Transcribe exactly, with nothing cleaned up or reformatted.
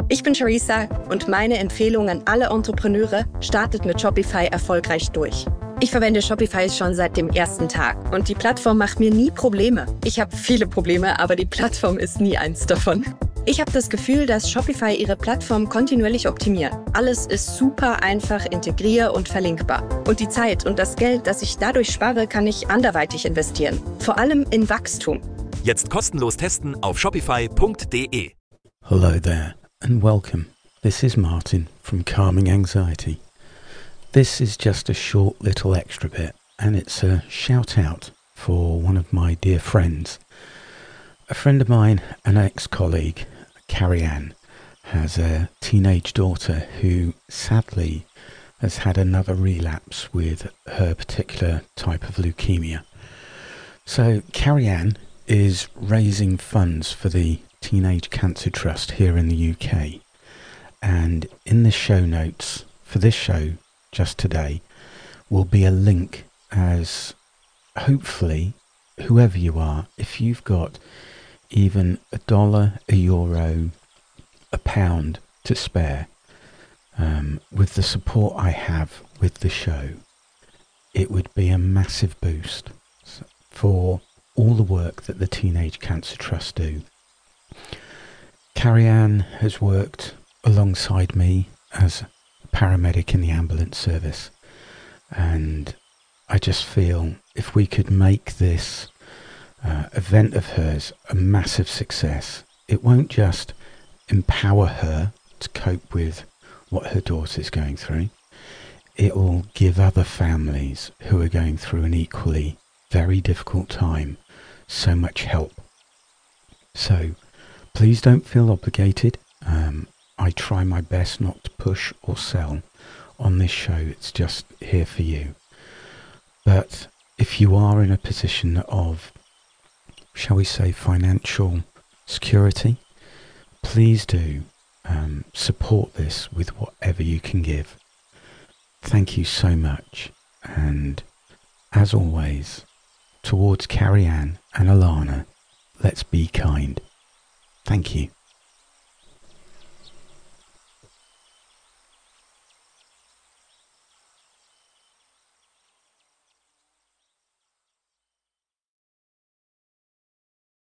Ich bin Charissa und meine Empfehlung an alle Entrepreneure: startet mit Shopify erfolgreich durch. Ich verwende Shopify schon seit dem ersten Tag und die Plattform macht mir nie Probleme. Ich habe viele Probleme, aber die Plattform ist nie eins davon. Ich habe das Gefühl, dass Shopify ihre Plattform kontinuierlich optimiert. Alles ist super einfach integrier- und verlinkbar. Und die Zeit und das Geld, das ich dadurch spare, kann ich anderweitig investieren. Vor allem in Wachstum. Jetzt kostenlos testen auf shopify punkt de. Hello there and welcome. This is Martin from Calming Anxiety. This is just a short little extra bit, and it's a shout out for one of my dear friends. A friend of mine, an ex-colleague, Carrie Ann, has a teenage daughter who sadly has had another relapse with her particular type of leukemia. So Carrie Ann is raising funds for the Teenage Cancer Trust here in the U K, and in the show notes for this show just today will be a link, as hopefully whoever you are, if you've got even a dollar, a euro, a pound to spare, um, with the support I have with the show, it would be a massive boost for all the work that the Teenage Cancer Trust do. Carrie Ann has worked alongside me as a paramedic in the ambulance service, and I just feel if we could make this uh, event of hers a massive success, it won't just empower her to cope with what her daughter's going through, it will give other families who are going through an equally very difficult time so much help. So please don't feel obligated. Um, I try my best not to push or sell on this show. It's just here for you. But if you are in a position of, shall we say, financial security, please do um, support this with whatever you can give. Thank you so much. And as always, towards Carrie Ann and Alana, let's be kind. Thank you.